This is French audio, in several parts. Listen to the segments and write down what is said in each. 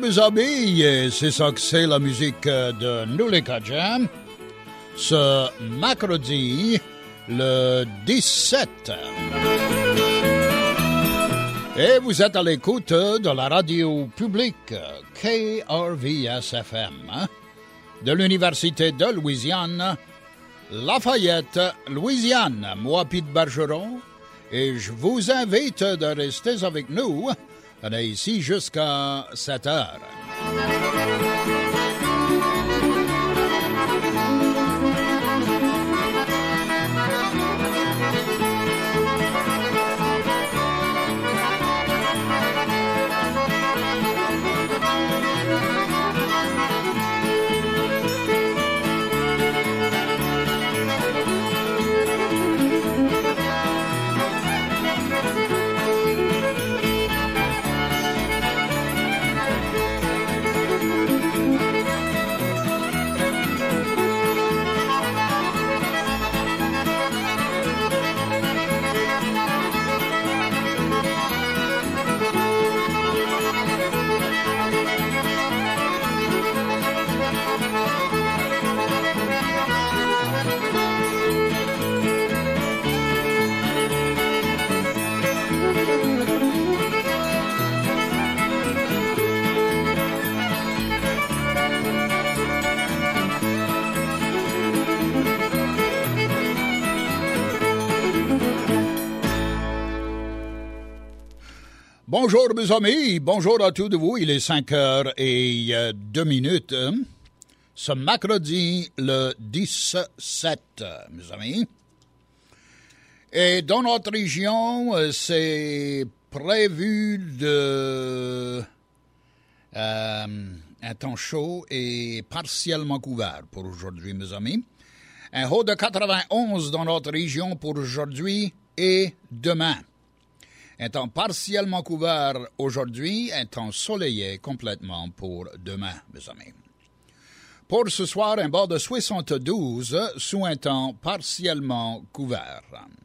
mes amis, et c'est ça que c'est la musique de Nulika Jam. Ce mercredi, le 17. Et vous êtes à l'écoute de la radio publique KRVS-FM de l'Université de Louisiane, Lafayette, Louisiane. Moi, Pete Bergeron, et je vous invite de rester avec nous. On est ici jusqu'à 7 heures. Bonjour mes amis, bonjour à tous de vous, il est 5h02, ce mercredi le 17, mes amis. Et dans notre région, c'est prévu un temps chaud et partiellement couvert pour aujourd'hui, mes amis. Un haut de 91 dans notre région pour aujourd'hui et demain. Un temps partiellement couvert aujourd'hui, un temps soleillé complètement pour demain, mes amis. Pour ce soir, un bord de 72 sous un temps partiellement couvert.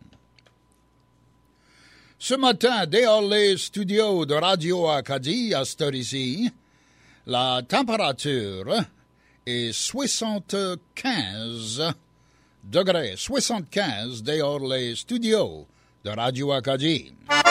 Ce matin, dehors les studios de Radio Acadie à cette heure-ci, la température est 75 degrés. 75 dehors les studios de Radio Acadie.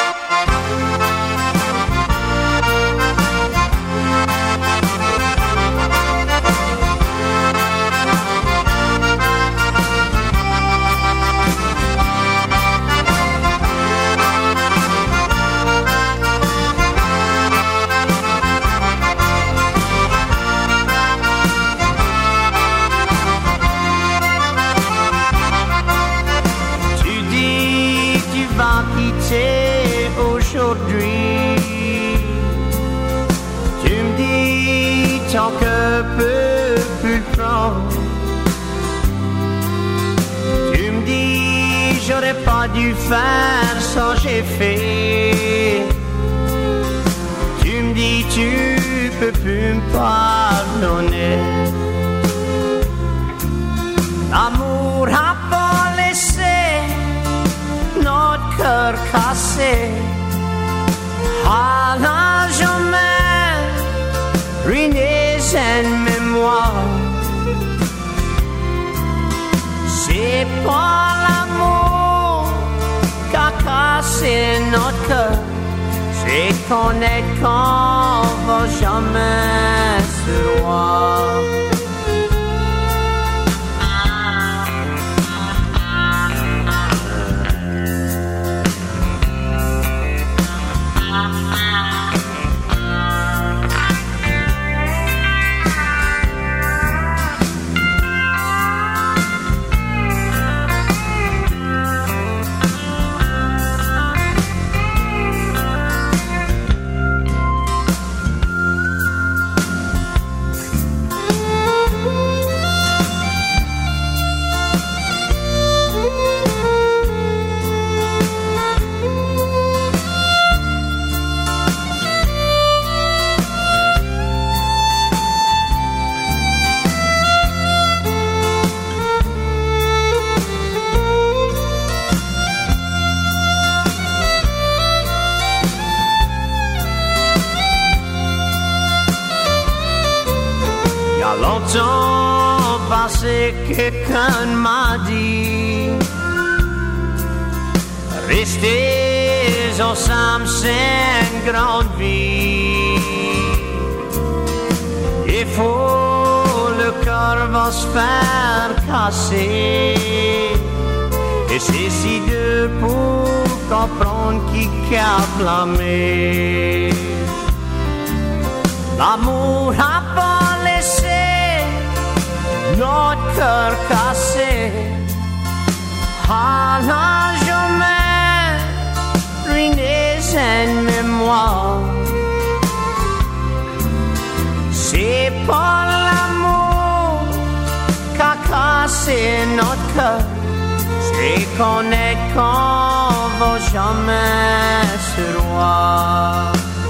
Tu dis que tu vas quitter aujourd'hui. Tu me dis ton cœur peut plus le prendre. Tu me dis j'aurais pas dû faire ça, j'ai fait. Tu me dis tu peux plus me pardonner. L'amour a pas laissé notre cœur cassé. À la jamais ruiné en mémoire. C'est pas l'amour qu'a cassé notre cœur. C'est connaître qu'on va jamais se voir. Pas longtemps passé, quelqu'un m'a dit restez ensemble, c'est une grande vie. Il faut, le cœur va se faire casser. Et c'est si deux pour comprendre qui a blâmé. L'amour a pas laissé notre cœur cassé. Ah n'a jamais ruiné une mémoire. C'est pas l'amour qu'a cassé notre cœur. C'est qu'on est qu'on va jamais se voir.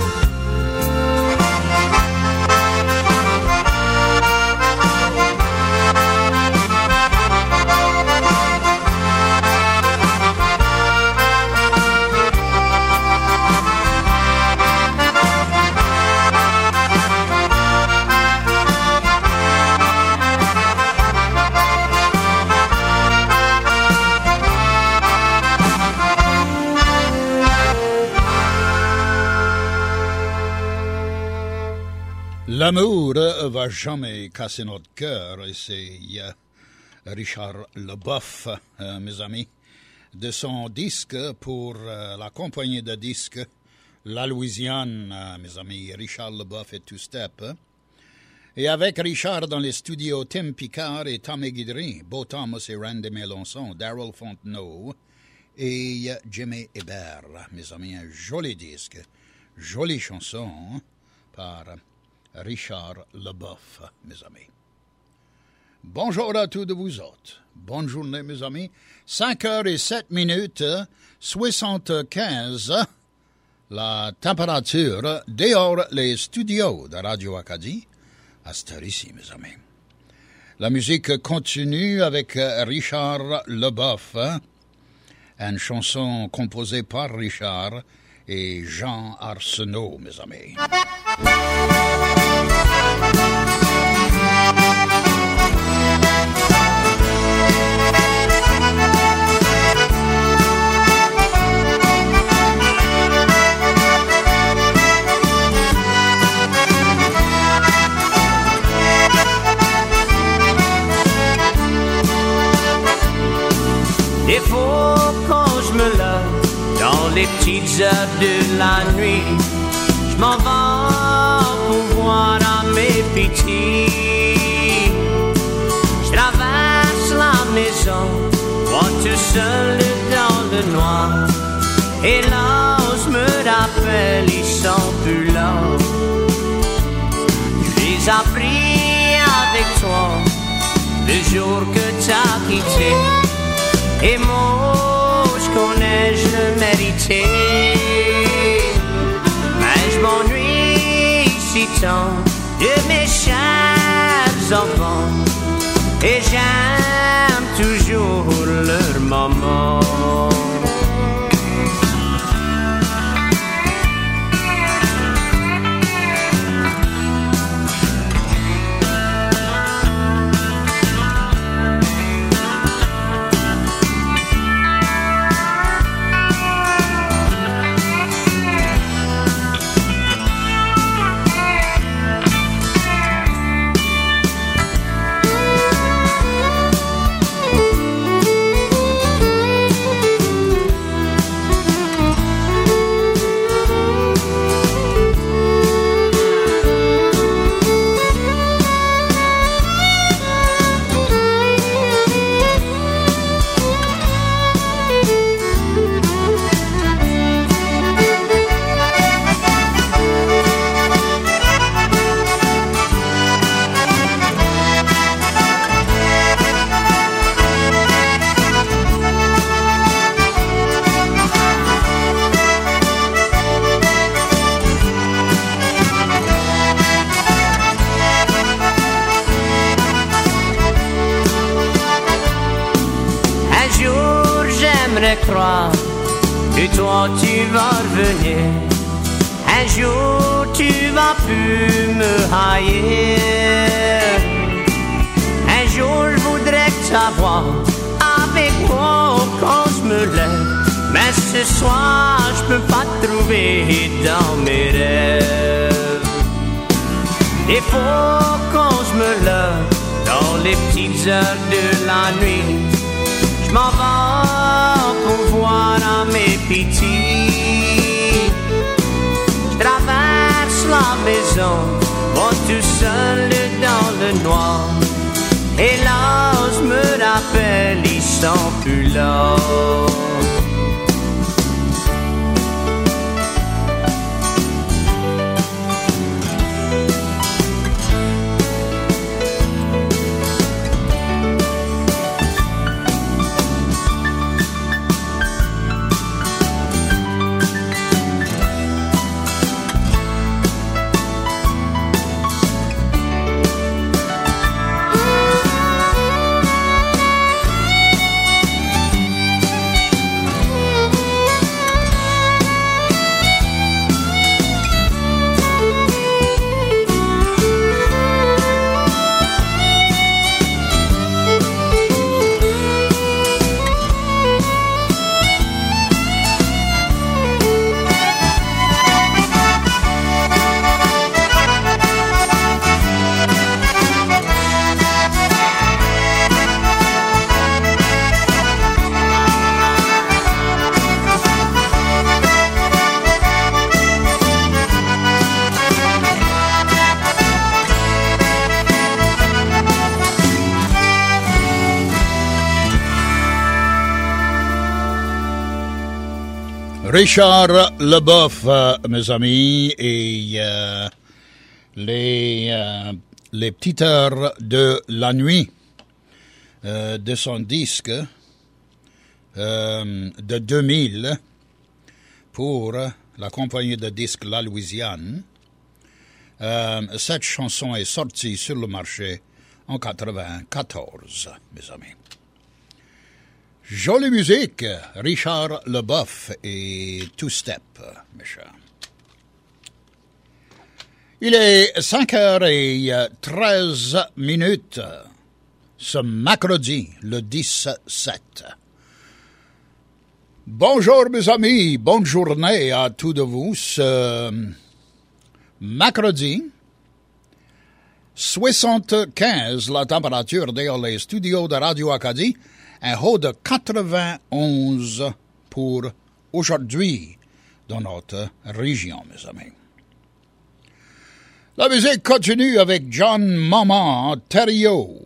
L'amour va jamais casser notre cœur, et c'est Richard Leboeuf, mes amis, de son disque pour la compagnie de disques La Louisiane, mes amis, Richard Leboeuf et Two Step. Et avec Richard dans les studios, Tim Picard et Tommy Guidry, Beau Thomas et Randy Mélenchon, Daryl Fontenot et Jimmy Hébert, mes amis, un joli disque, jolie chanson par Richard Leboeuf, mes amis. Bonjour à tous de vous autres. Bonne journée, mes amis. 5h07, 75, la température dehors les studios de Radio Acadie, à cette heure ici, mes amis. La musique continue avec Richard Leboeuf, une chanson composée par Richard et Jean Arsenault, mes amis. Des fois quand je me lève dans les petites heures de la nuit, je m'en vais pour voir à mes petits. Je traverse la maison, moi tout seul dans le noir. Et là, je me rappelle, ils sont plus là. Je les ai pris avec toi le jour que t'as quitté. Et moi, je connais, je le méritais. Mais je m'ennuie si tant de mes chers enfants. Et j'aime toujours leur maman. Croire que toi tu vas revenir. Un jour tu vas plus me haïr. noir avec moi quand je me lève. Mais ce soir, je peux pas te trouver dans mes rêves. Des fois, quand je me lève, dans les petites heures de la nuit, je m'en vais pour voir à mes petits. Je traverse la maison, moi tout seul dans le noir. Et là, je me rappelle, ils sont plus là. Richard Leboeuf, mes amis, et les petites heures de la nuit de son disque de 2000 pour la compagnie de disques La Louisiane. Cette chanson est sortie sur le marché en 1994, mes amis. Jolie musique, Richard Leboeuf et Two Step, mes chers. Il est 5h13 ce mercredi, le 17. Bonjour mes amis, bonne journée à tous de vous. Ce mercredi, 75 la température dans les studios de Radio Acadie. Un haut de 91 pour aujourd'hui dans notre région, mes amis. La musique continue avec John Maman Terrio.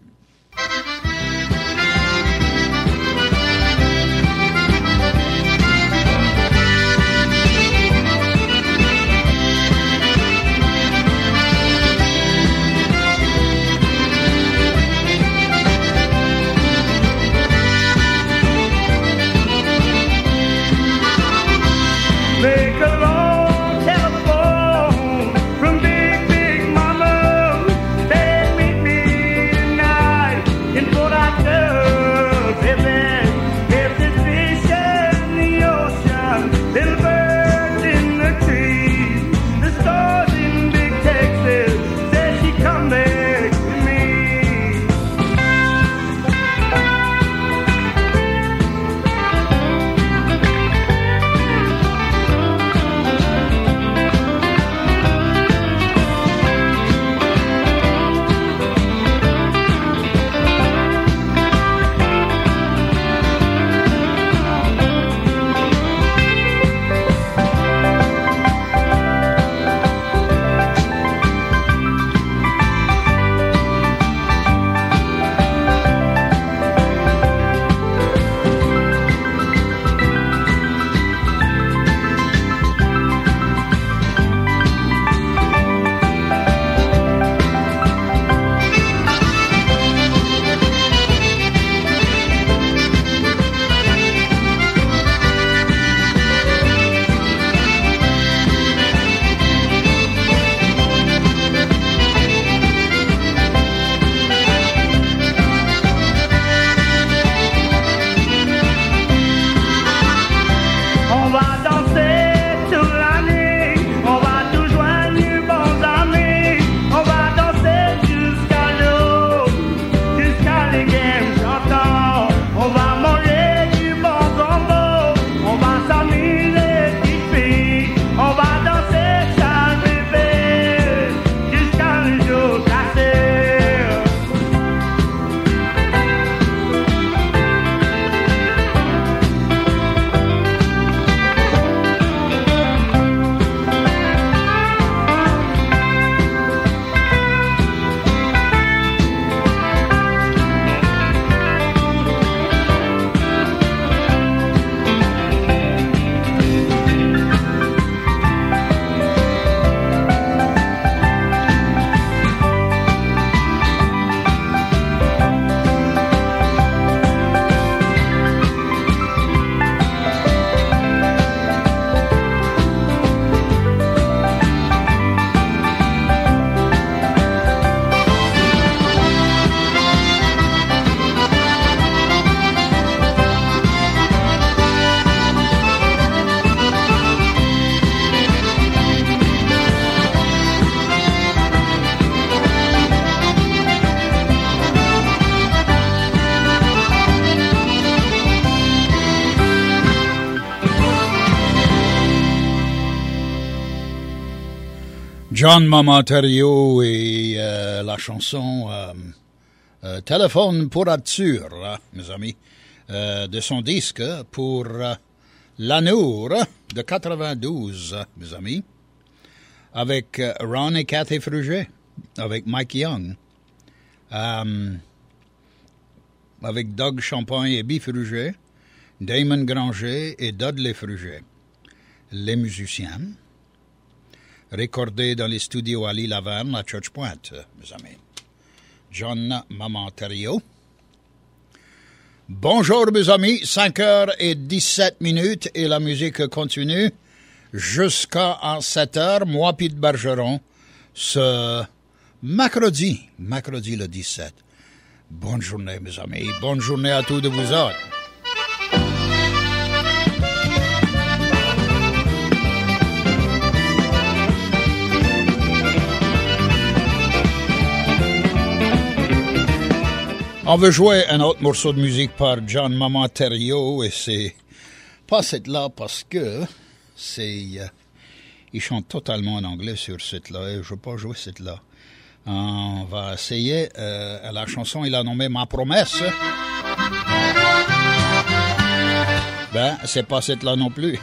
Make a long telephone from Big Mama. Take me John Mamanterio et la chanson Téléphone pour être sûr, mes amis, de son disque pour l'Amour de 92, mes amis, avec Ron et Cathy Fruget, avec Mike Young, avec Doug Champagne et Bill Fruget, Damon Granger et Dudley Fruget, les musiciens, recordés dans les studios à l'Île-à-Verne à Church Point, mes amis. John Mamanterio. Bonjour, mes amis, 5h17 et la musique continue jusqu'à 7h. Moi, Pete Bergeron, ce mercredi le 17. Bonne journée, mes amis. Bonne journée à tous de vous autres. On veut jouer un autre morceau de musique par John Mamanterio et c'est pas cette-là parce que c'est... il chante totalement en anglais sur cette-là et je ne veux pas jouer cette-là. On va essayer la chanson, il a nommé Ma Promesse. Ben, c'est pas cette-là non plus.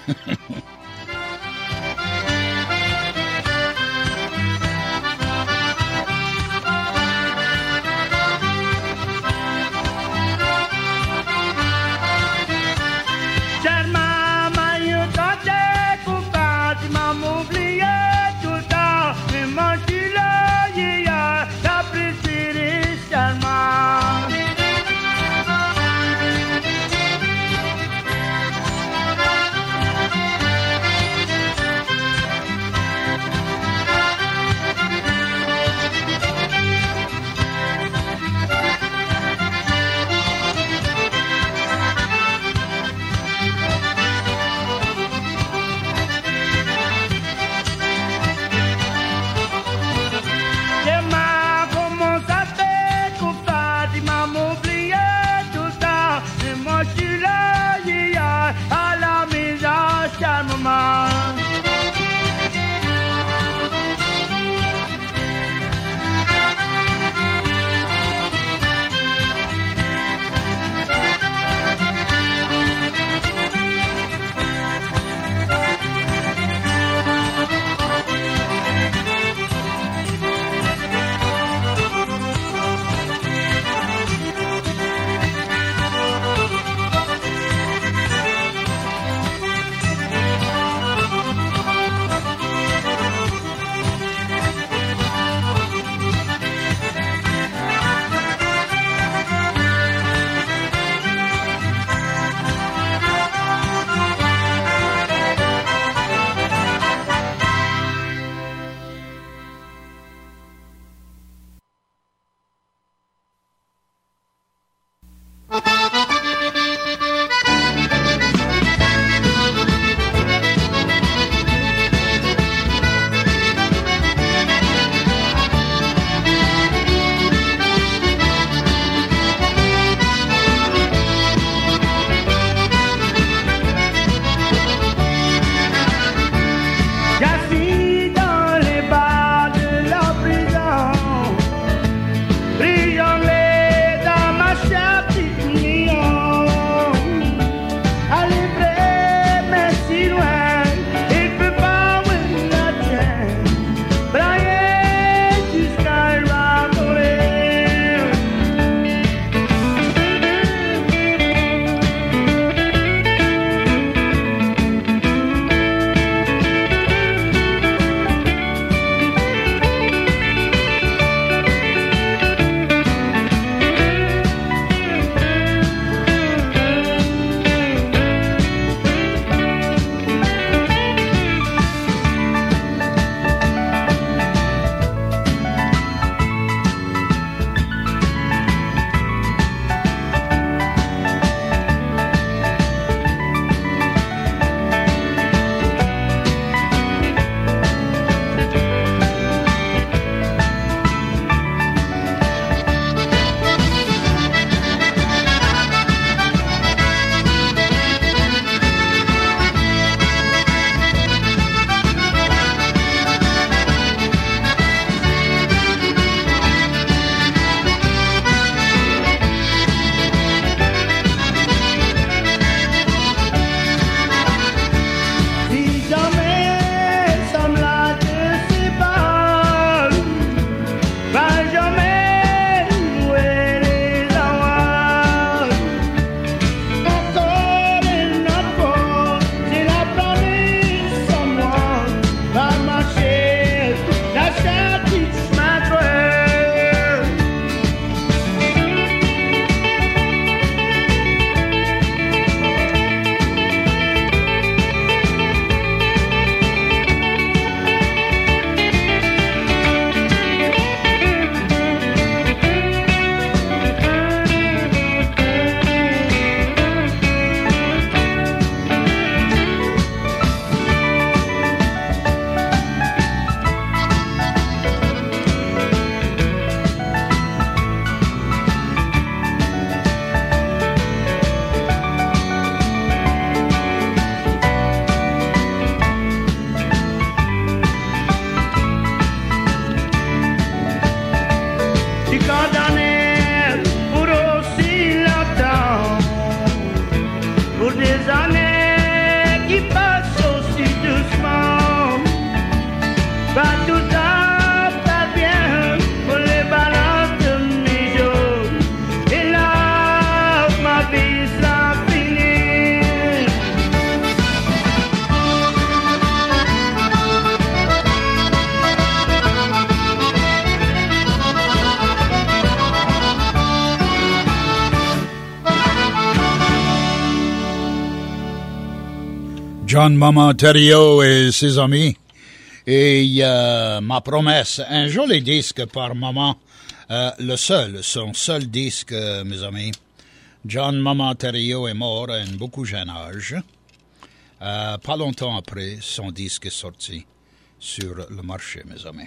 John Maman Thériault et ses amis. Et ma promesse, un joli disque par moment, son seul disque, mes amis. John Maman Thériault est mort à un beaucoup jeune âge. Pas longtemps après, son disque est sorti sur le marché, mes amis.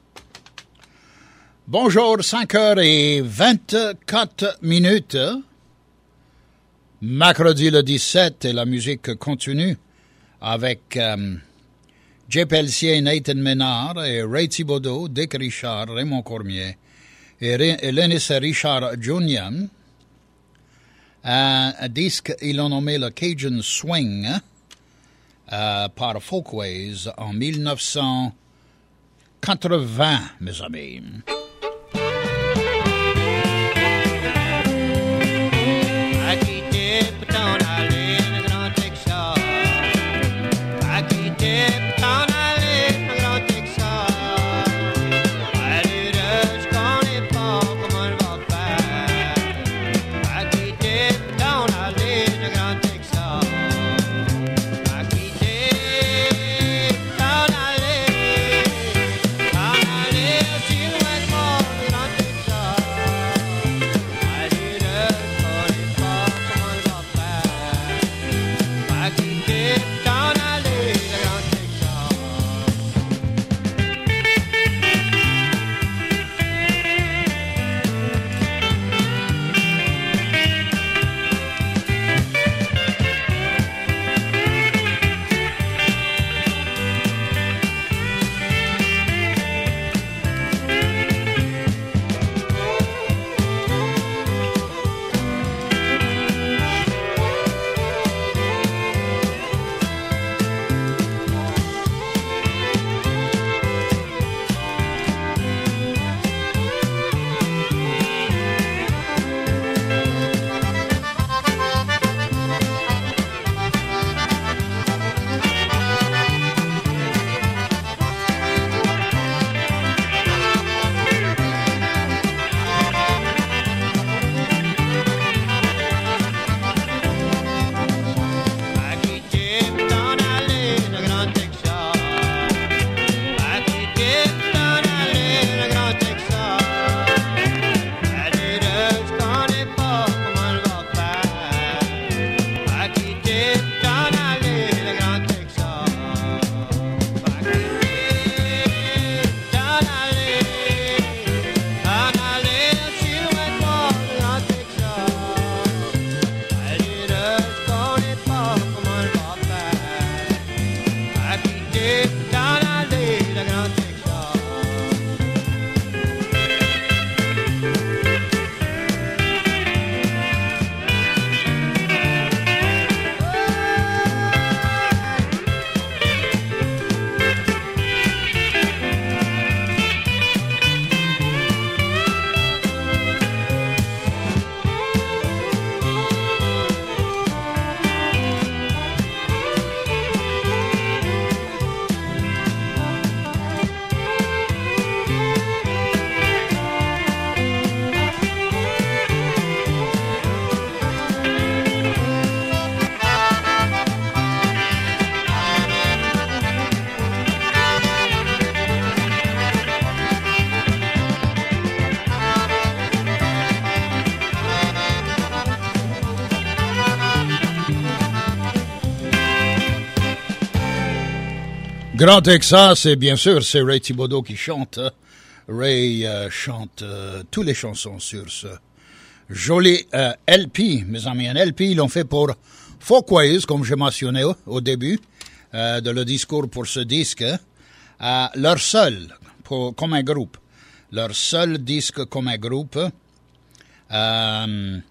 Bonjour, 5h24. Mercredi le 17 et la musique continue avec Jay Pelletier, Nathan Ménard et Ray Thibodeau, Dick Richard, Raymond Cormier et Lennis Richard Jr. Un disque, ils l'ont nommé le Cajun Swing par Folkways en 1980, mes amis. Grand Texas, et bien sûr, c'est Ray Thibodeau qui chante. Ray chante toutes les chansons sur ce joli LP, mes amis. Un LP, ils l'ont fait pour Folkways, comme j'ai mentionné au début de le discours pour ce disque. Leur seul, comme un groupe. Leur seul disque comme un groupe. En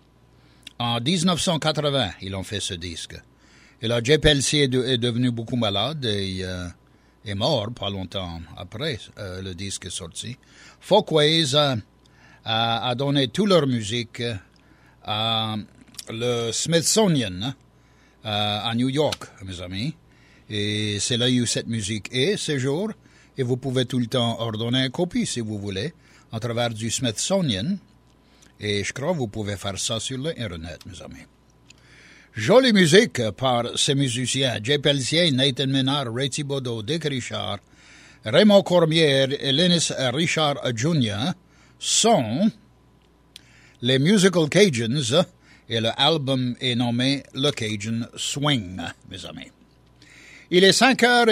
1980, ils ont fait ce disque. Et là, Jay Pelletier est devenu beaucoup malade et est mort pas longtemps après le disque est sorti. Folkways a donné toute leur musique à le Smithsonian à New York, mes amis. Et c'est là où cette musique est ce jour. Et vous pouvez tout le temps ordonner une copie si vous voulez à travers du Smithsonian. Et je crois que vous pouvez faire ça sur l'internet, mes amis. Jolie musique par ces musiciens. Jay Pelletier, Nathan Ménard, Ray Thibodeau, Dick Richard, Raymond Cormier et Lennis Richard Jr. sont les Musical Cajuns et l'album est nommé Le Cajun Swing, mes amis. Il est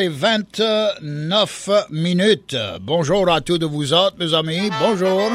5h29. Bonjour à tous de vous autres, mes amis. Bonjour.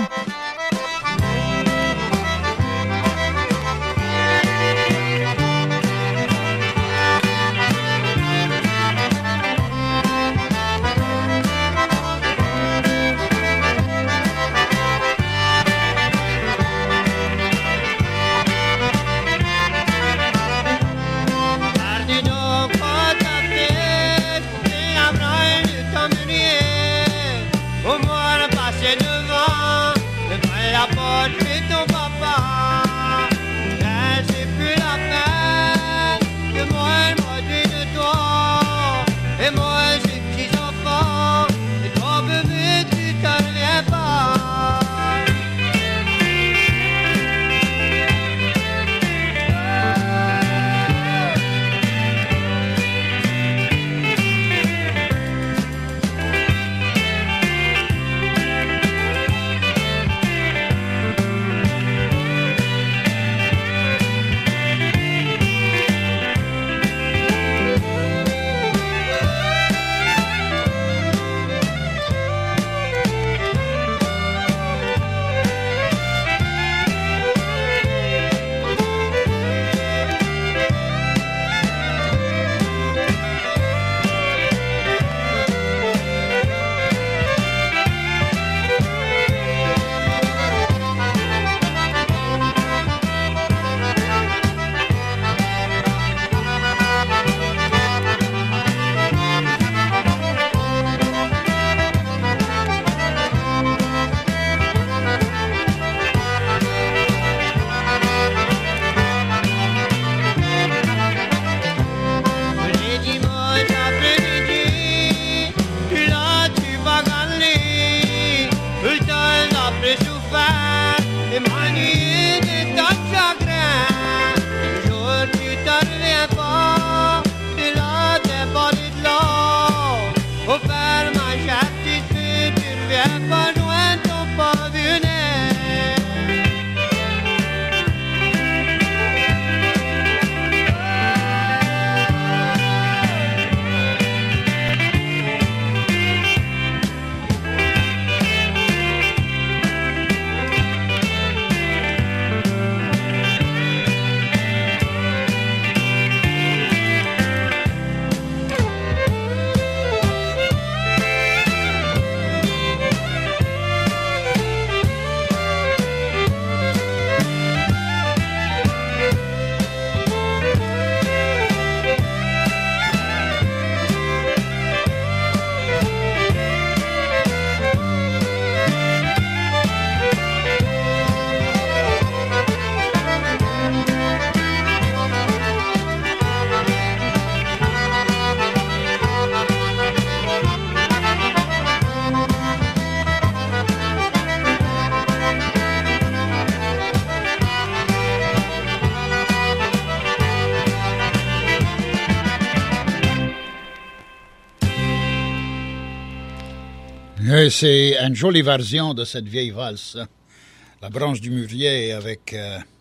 Et c'est une jolie version de cette vieille valse, La branche du mûrier, avec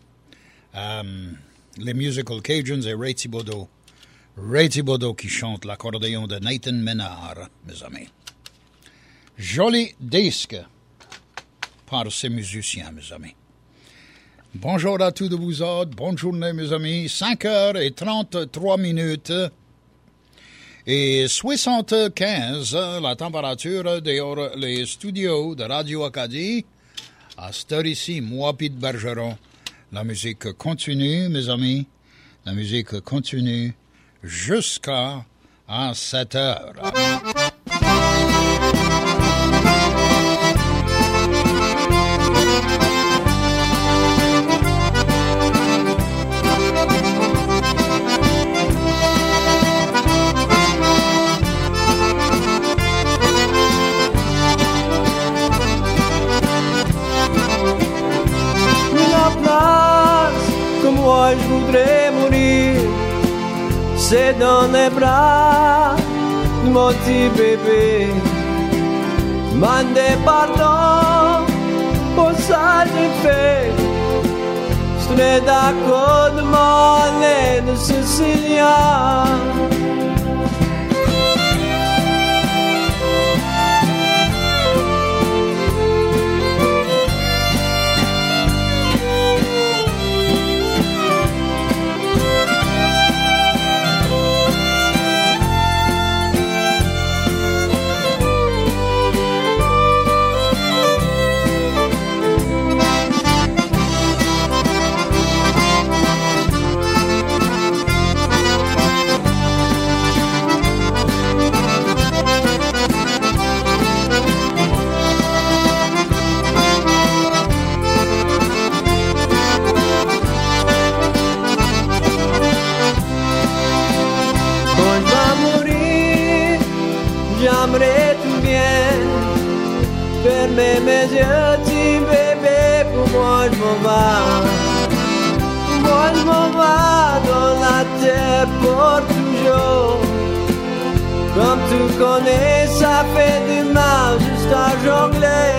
les Musical Cajuns et Ray Thibodeau. Ray Thibodeau qui chante l'accordéon de Nathan Ménard, mes amis. Joli disque par ces musiciens, mes amis. Bonjour à tous de vous autres, bonne journée, mes amis. 5h33 et 75 la température dehors les studios de Radio Acadie. À cette heure ici, moi, Pete Bergeron, la musique continue, mes amis. La musique continue jusqu'à 7 heures. Moi je voudrais mourir mourir, c'est dans les bras de mon petit bébé. Mandez pardon pour ça j'ai fait. Je serais d'accord de m'en aller de Sicilia. J'aimerais tout bien fermer mes yeux, petit bébé, pour moi je m'en vais. Moi je m'en vais dans la terre pour toujours. Comme tu connais, ça fait du mal juste à jongler.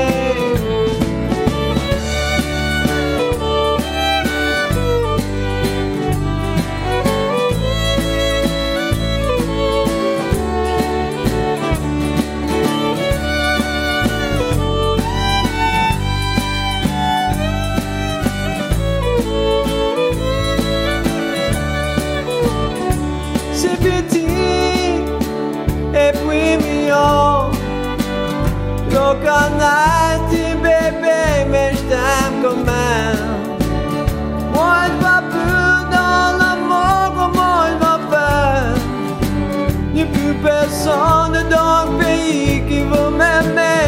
Et puis mignon, le canal dit bébé, mais je t'aime quand même. Moi je vais plus dans l'amour, comment je vais faire? Il n'y a plus personne dans le pays qui veut m'aimer.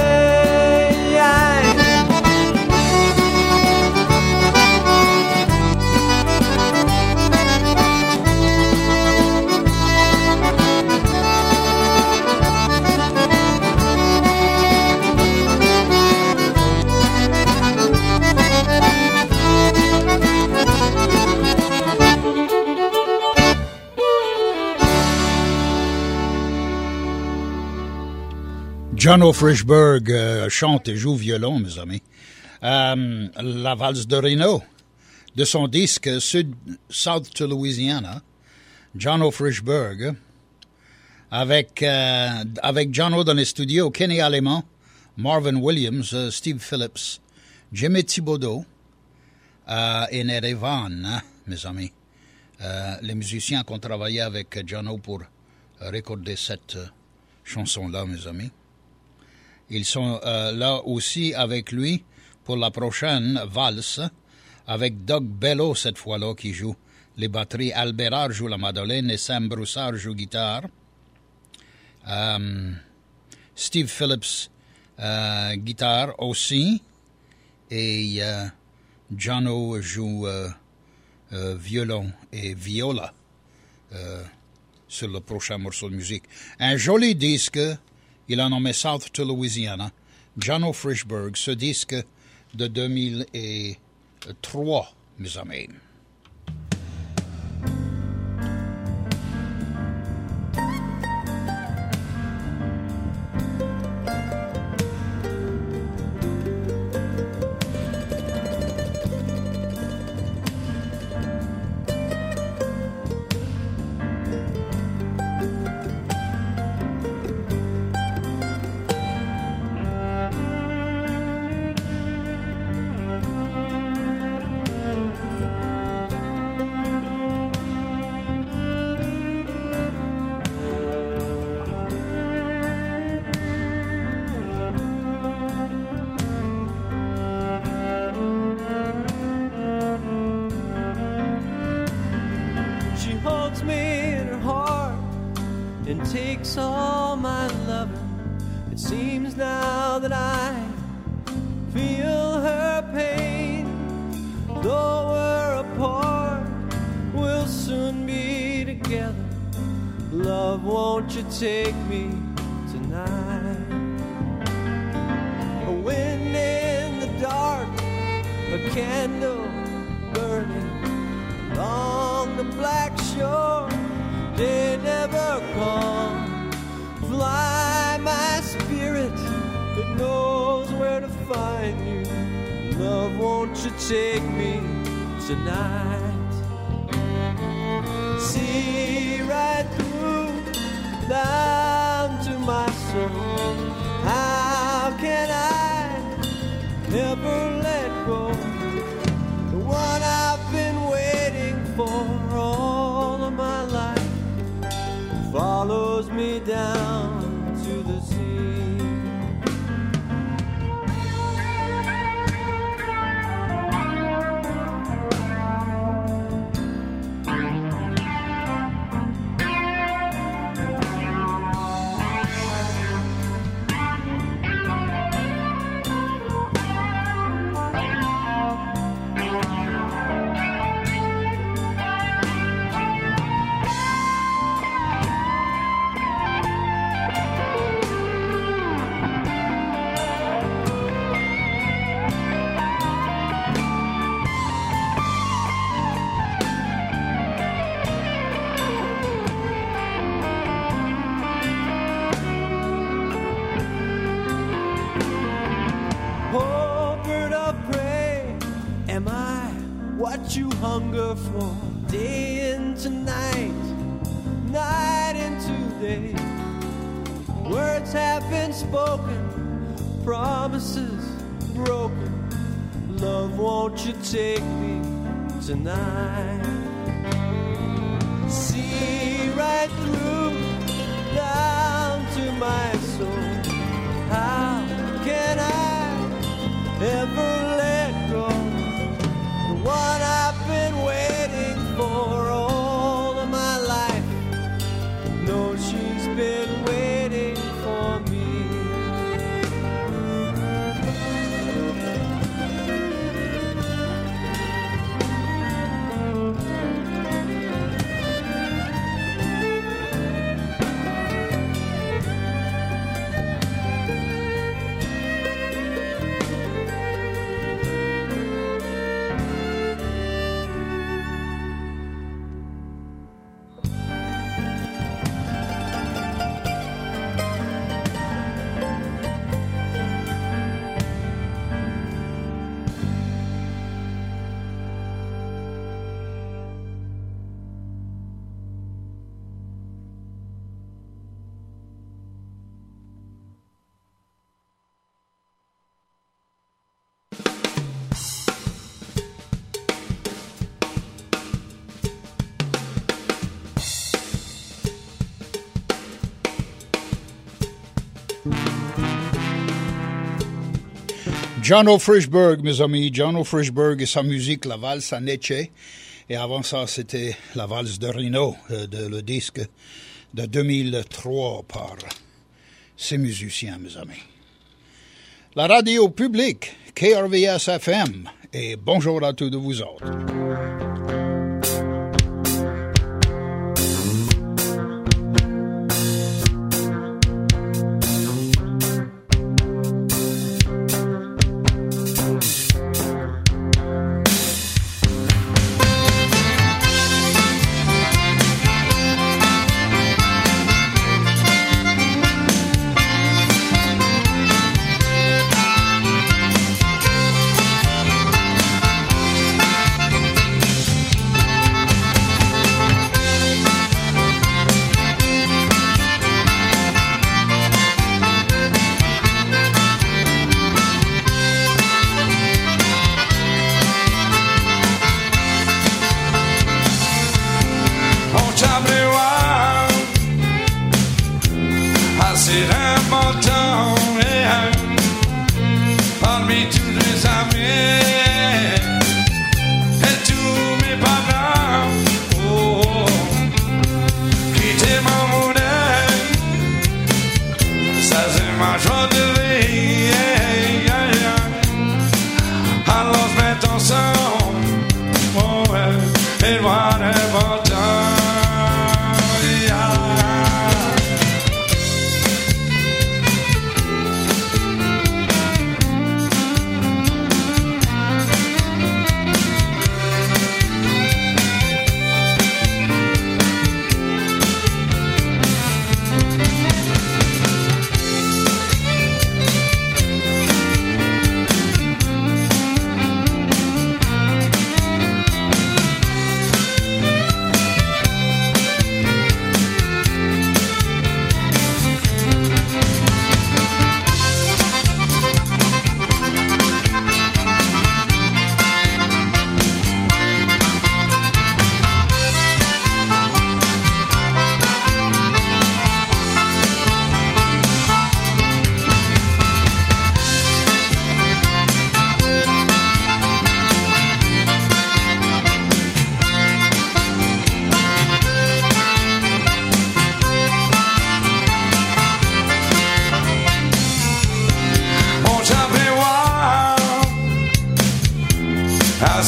Jono Frischberg chante et joue violon, mes amis. La valse de Reno, de son disque South to Louisiana, Jono Frischberg, avec Jono dans les studios, Kenny Allemand, Marvin Williams, Steve Phillips, Jimmy Thibodeau et Ned Evan, hein, mes amis. Les musiciens qui ont travaillé avec Jono pour recorder cette chanson-là, mes amis. Ils sont là aussi avec lui pour la prochaine valse, avec Doug Bello cette fois-là qui joue les batteries, Albérard joue la mandoline et Sam Broussard joue guitare. Steve Phillips guitare aussi et Jono joue violon et viola sur le prochain morceau de musique. Un joli disque. Il a nommé South to Louisiana, Jono Frischberg, ce disque de 2003, mes amis. Takes all my loving. It seems now that I feel her pain. Though we're apart, we'll soon be together. Love, won't you take me tonight? A wind in the dark, a candle burning along the black shore, they never come. Fly, my spirit, it knows where to find you. Love, won't you take me tonight? See right through, down to my soul. How can I ever let go? The one I've been waiting for all of my life follows me down to the sea. What you hunger for, day into night, night into day. Words have been spoken, promises broken. Love, won't you take me tonight? See right through, down to my soul. How can I ever let go? What I've been waiting for all of my life. No, she's been waiting for me. John Frischberg, mes amis. John Frischberg et sa musique, la valse à Neche. Et avant ça, c'était la valse de Reno, le disque de 2003 par ces musiciens, mes amis. La radio publique, KRVS-FM, et bonjour à tous de vous autres.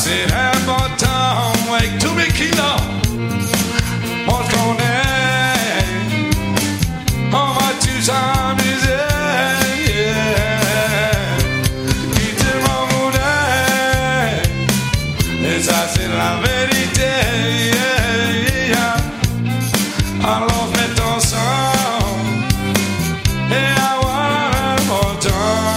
c'est important, avec tous mes kilos, on se connaît, on va tous s'amuser, qui te m'en voulait, et ça c'est la vérité, alors faites ensemble, et avoir un bon temps.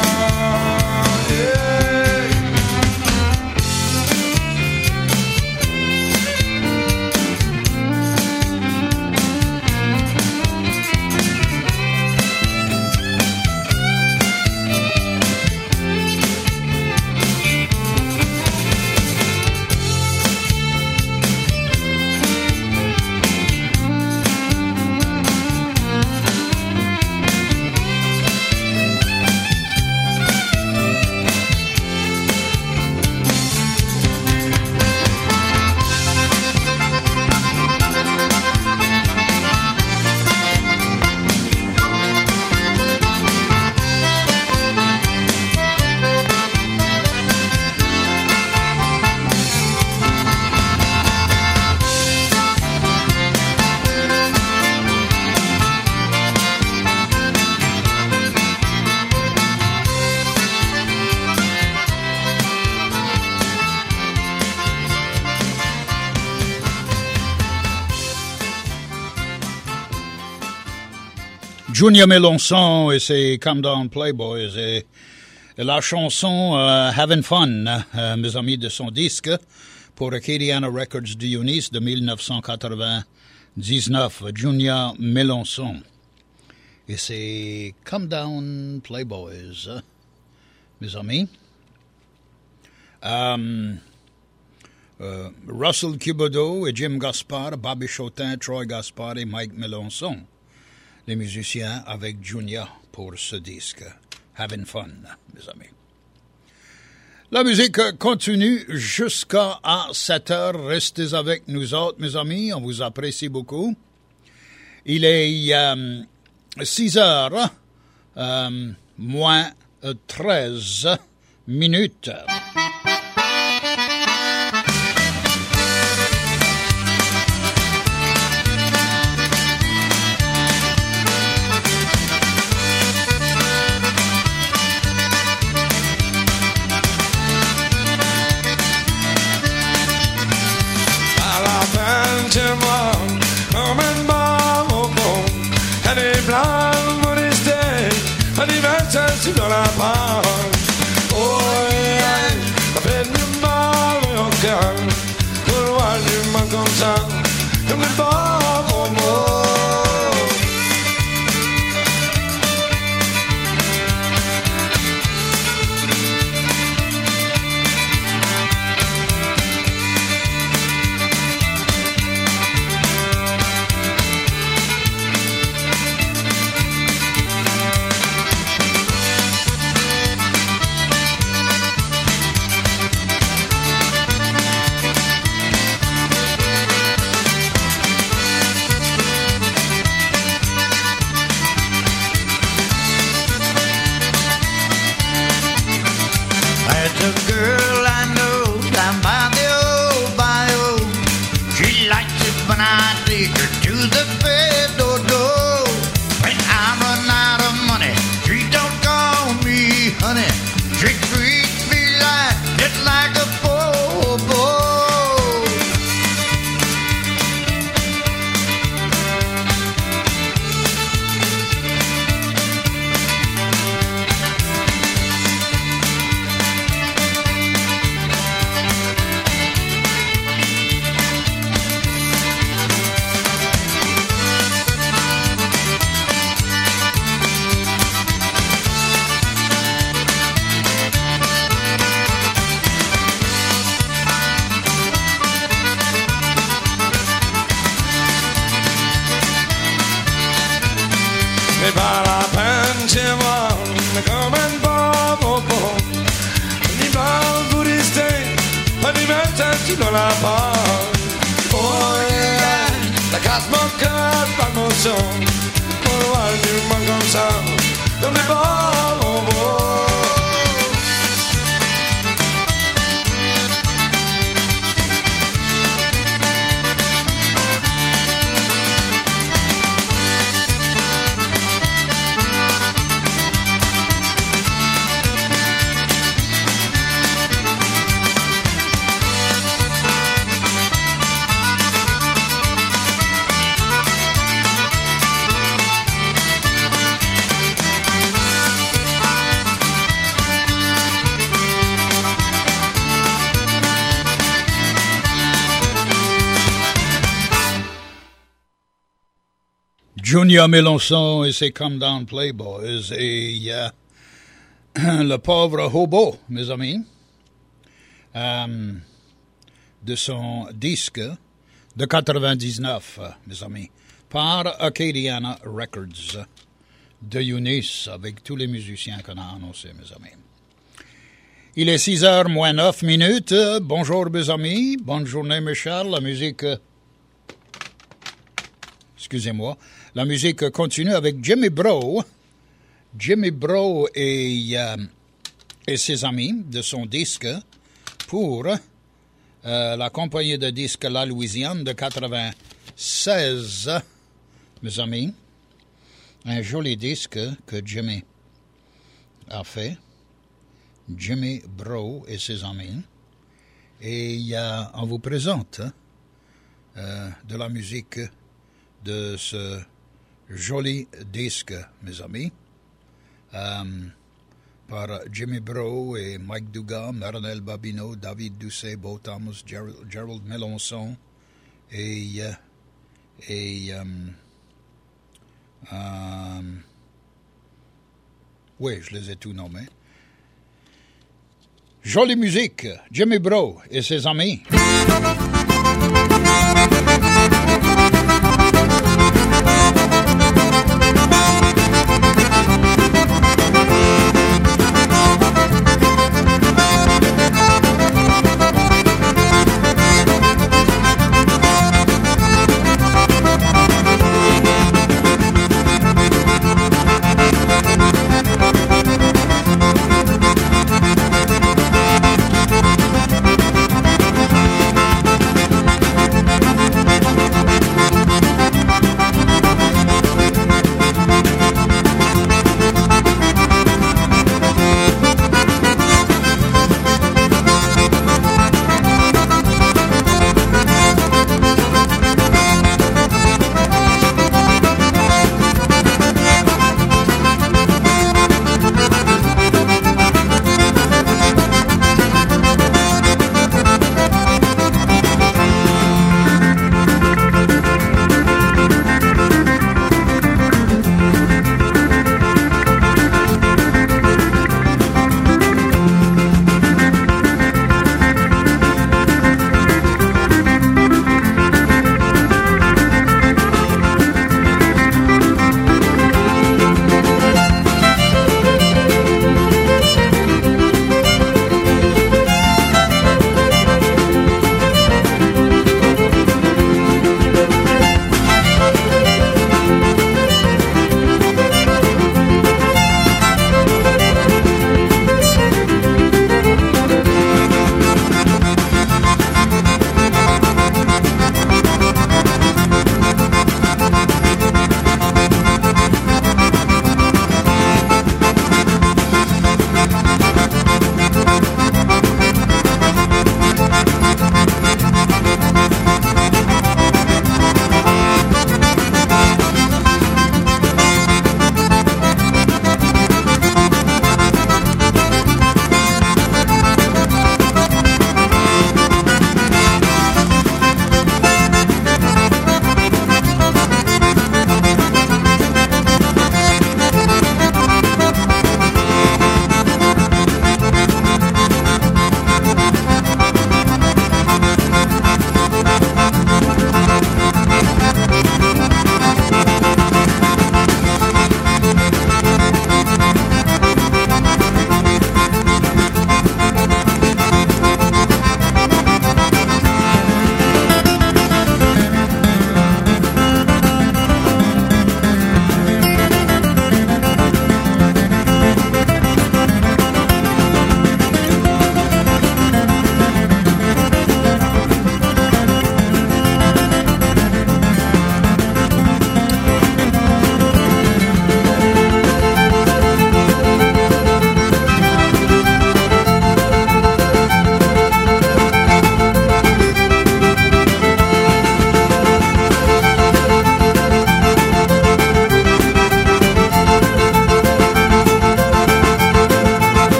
Junior Mélenchon et ses Calm Down Playboys et la chanson Having Fun, mes amis, de son disque pour Acadiana Records du Eunice de 1999, Junior Mélenchon et ses Calm Down Playboys, mes amis. Russell Cubodeau et Jim Gaspard, Bobby Chotin, Troy Gaspard et Mike Mélenchon, les musiciens avec Junior pour ce disque. Having Fun, mes amis. La musique continue jusqu'à 7 heures. Restez avec nous autres, mes amis. On vous apprécie beaucoup. Il est 6 heures, moins 13 minutes. Dans la parole, oh yeah, ça fait du mal au cœur, pour voir du mal comme ça, comme les bons mots. Dans la part, oh yeah, la casse mon cœur par mon son, pour voir du monde comme ça, comme les bons. Junior Mélenchon et ses Come Down Playboys et le pauvre hobo, mes amis, de son disque de 99, mes amis, par Acadiana Records de Eunice, avec tous les musiciens qu'on a annoncés, mes amis. Il est 6h moins 9 minutes. Bonjour, mes amis. Bonne journée, Michel. La musique... Excusez-moi. La musique continue avec Jimmy Bro. Jimmy Bro et ses amis de son disque pour la compagnie de disques La Louisiane de 96, mes amis. Un joli disque que Jimmy a fait. Jimmy Bro et ses amis. Et on vous présente de la musique de ce joli disque, mes amis, par Jimmy Bro et Mike Dugas, Marinel Babineau, David Doucet, Beau Thomas, Gerald Mélenchon et oui, je les ai tous nommés. Jolie musique, Jimmy Bro et ses amis.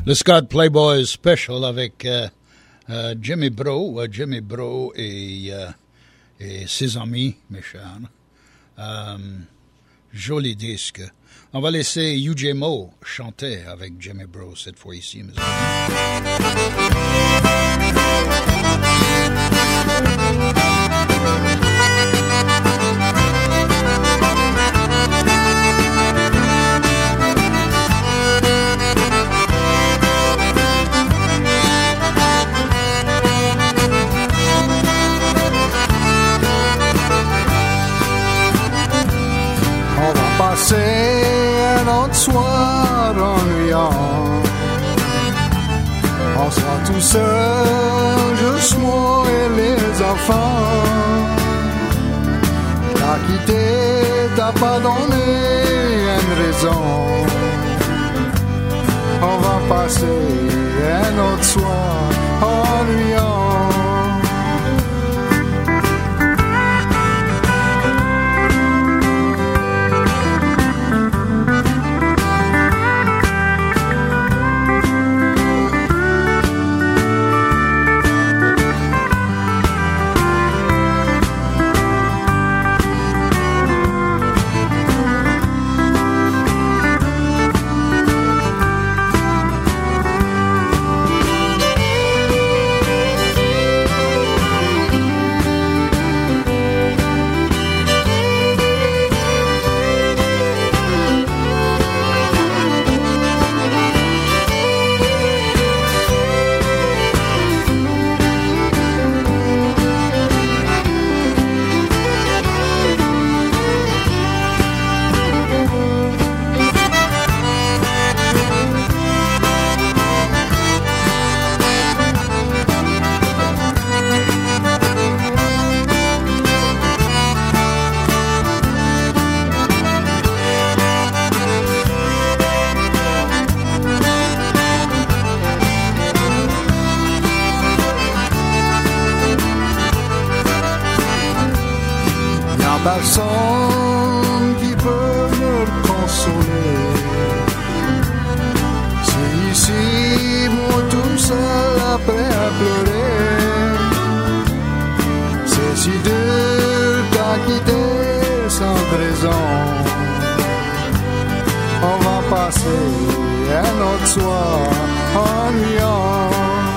Le Scott Playboy Special avec Jimmy Bro et ses amis, mes chers. Joli disque. On va laisser UJ chanter avec Jimmy Bro cette fois-ci, mes passer un autre soir ennuyant. On sera tout seul, juste moi et les enfants. T'as quitté, t'as pas donné une raison. On va passer un autre soir ennuyant. Personne qui peut me consoler. C'est ici, moi tout seul après à pleurer. C'est si dur t'as quitté sans raison. On va passer un autre soir ennuyant.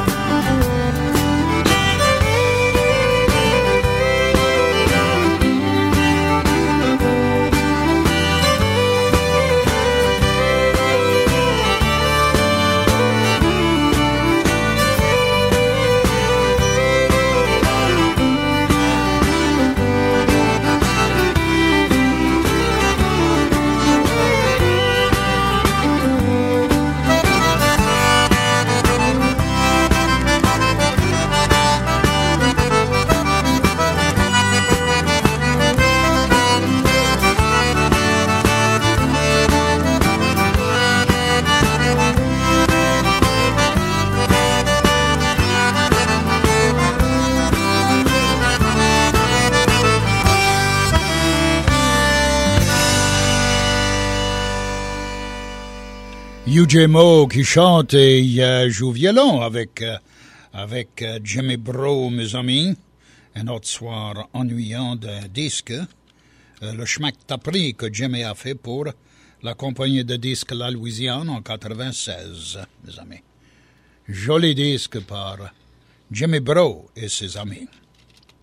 UJ qui chante et joue violon avec Jimmy Bro, mes amis. Un autre soir ennuyant d'un disque. Le chemin que t'as pris que Jimmy a fait pour la compagnie de disques La Louisiane en 96, mes amis. Joli disque par Jimmy Bro et ses amis.